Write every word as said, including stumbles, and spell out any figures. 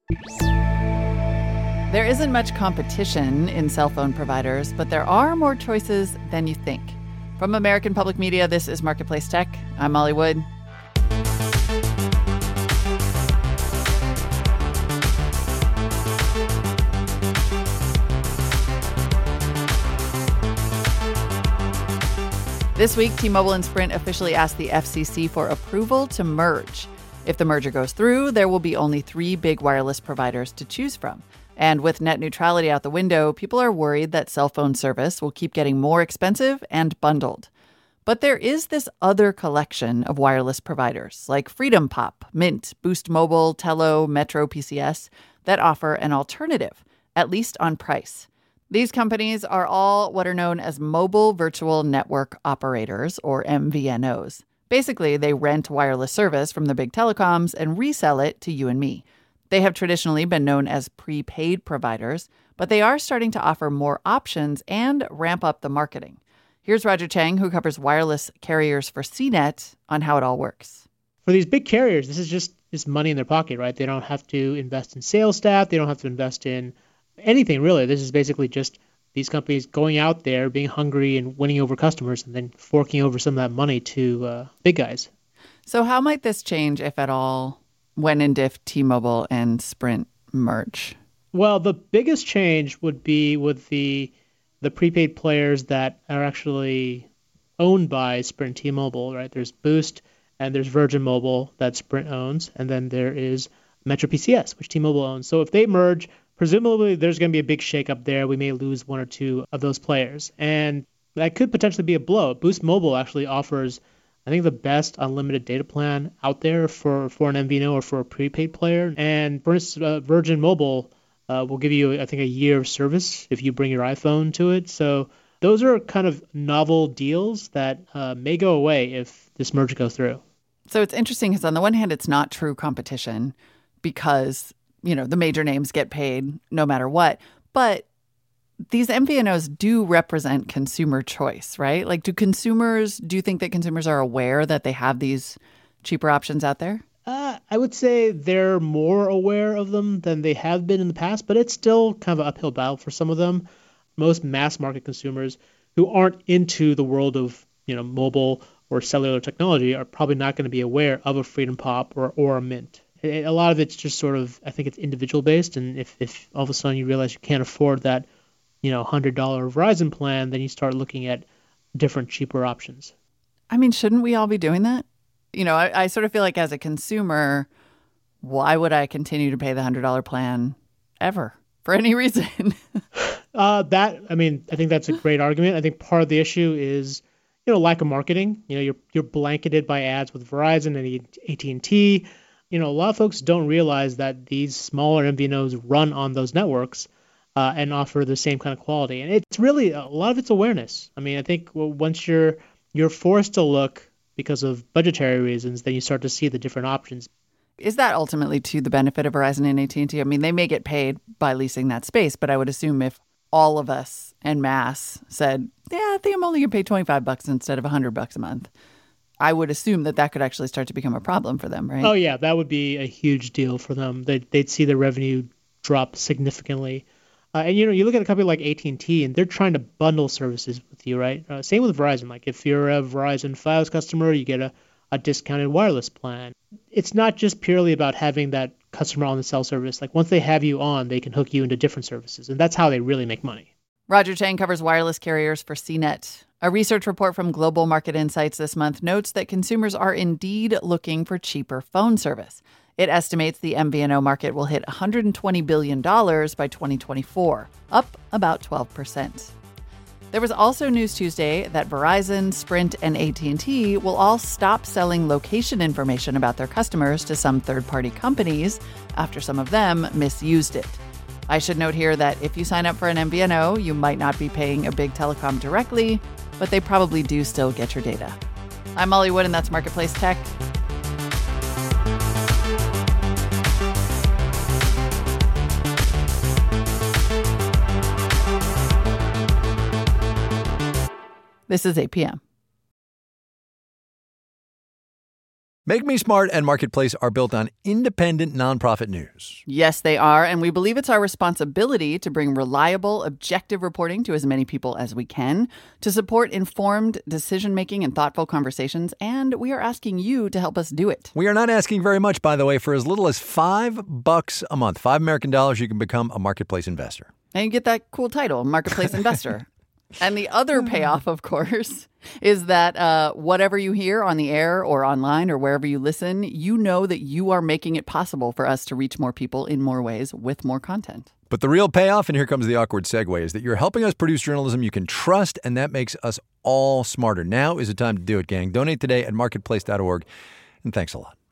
There isn't much competition in cell phone providers, but there are more choices than you think. From American Public Media, this is Marketplace Tech. I'm Molly Wood. This week, T-Mobile and Sprint officially asked the F C C for approval to merge. If the merger goes through, there will be only three big wireless providers to choose from. And with net neutrality out the window, people are worried that cell phone service will keep getting more expensive and bundled. But there is this other collection of wireless providers, like Freedom Pop, Mint, Boost Mobile, Tello, Metro P C S, that offer an alternative, at least on price. These companies are all what are known as mobile virtual network operators, or M V N Os. Basically, they rent wireless service from the big telecoms and resell it to you and me. They have traditionally been known as prepaid providers, but they are starting to offer more options and ramp up the marketing. Here's Roger Cheng, who covers wireless carriers for C net, on how it all works. For these big carriers, this is just this money in their pocket, right? They don't have to invest in sales staff. They don't have to invest in anything, really. This is basically just these companies going out there, being hungry and winning over customers, and then forking over some of that money to uh, big guys. So how might this change, if at all, when and if T-Mobile and Sprint merge? Well, the biggest change would be with the the prepaid players that are actually owned by Sprint and T-Mobile, right? There's Boost and there's Virgin Mobile that Sprint owns, and then there is Metro P C S, which T-Mobile owns. So if they merge, presumably there's going to be a big shakeup there. We may lose one or two of those players, and that could potentially be a blow. Boost Mobile actually offers, I think, the best unlimited data plan out there for, for an M V N O or for a prepaid player. And for instance, uh, Virgin Mobile uh, will give you, I think, a year of service if you bring your iPhone to it. So those are kind of novel deals that uh, may go away if this merger goes through. So it's interesting because on the one hand, it's not true competition because, you know, the major names get paid no matter what. But these M V N Os do represent consumer choice, right? Like, do consumers, do you think that consumers are aware that they have these cheaper options out there? Uh, I would say they're more aware of them than they have been in the past, but it's still kind of an uphill battle for some of them. Most mass market consumers who aren't into the world of, you know, mobile or cellular technology are probably not going to be aware of a Freedom Pop or, or a Mint. A lot of it's just sort of, I think it's individual based. And if, if all of a sudden you realize you can't afford that, you know, one hundred dollars Verizon plan, then you start looking at different, cheaper options. I mean, shouldn't we all be doing that? You know, I, I sort of feel like as a consumer, why would I continue to pay the one hundred dollars plan ever for any reason? uh, that, I mean, I think that's a great argument. I think part of the issue is, you know, lack of marketing. You know, you're you're blanketed by ads with Verizon and A T and T. You know, a lot of folks don't realize that these smaller M V N Os run on those networks uh, and offer the same kind of quality. And it's really, a lot of it's awareness. I mean, I think once you're you're forced to look because of budgetary reasons, then you start to see the different options. Is that ultimately to the benefit of Verizon and A T and T? I mean, they may get paid by leasing that space, but I would assume if all of us en masse said, yeah, I think I'm only going to pay twenty-five bucks instead of one hundred bucks a month, I would assume that that could actually start to become a problem for them, right? Oh, yeah, that would be a huge deal for them. They'd, they'd see their revenue drop significantly. Uh, and, you know, you look at a company like A T and T, and they're trying to bundle services with you, right? Uh, same with Verizon. Like, if you're a Verizon Fios customer, you get a, a discounted wireless plan. It's not just purely about having that customer on the cell service. Like, once they have you on, they can hook you into different services, and that's how they really make money. Roger Cheng covers wireless carriers for C net. A research report from Global Market Insights this month notes that consumers are indeed looking for cheaper phone service. It estimates the M V N O market will hit one hundred twenty billion dollars by twenty twenty-four, up about twelve percent. There was also news Tuesday that Verizon, Sprint, and A T and T will all stop selling location information about their customers to some third-party companies after some of them misused it. I should note here that if you sign up for an M V N O, you might not be paying a big telecom directly, but they probably do still get your data. I'm Molly Wood, and that's Marketplace Tech. This is eight p.m. Make Me Smart and Marketplace are built on independent nonprofit news. Yes, they are, and we believe it's our responsibility to bring reliable, objective reporting to as many people as we can, to support informed decision-making and thoughtful conversations, and we are asking you to help us do it. We are not asking very much, by the way. For as little as five bucks a month, five American dollars, you can become a Marketplace investor. And you get that cool title, Marketplace Investor. And the other payoff, of course, is that uh, whatever you hear on the air or online or wherever you listen, you know that you are making it possible for us to reach more people in more ways with more content. But the real payoff, and here comes the awkward segue, is that you're helping us produce journalism you can trust, and that makes us all smarter. Now is the time to do it, gang. Donate today at marketplace dot org, and thanks a lot.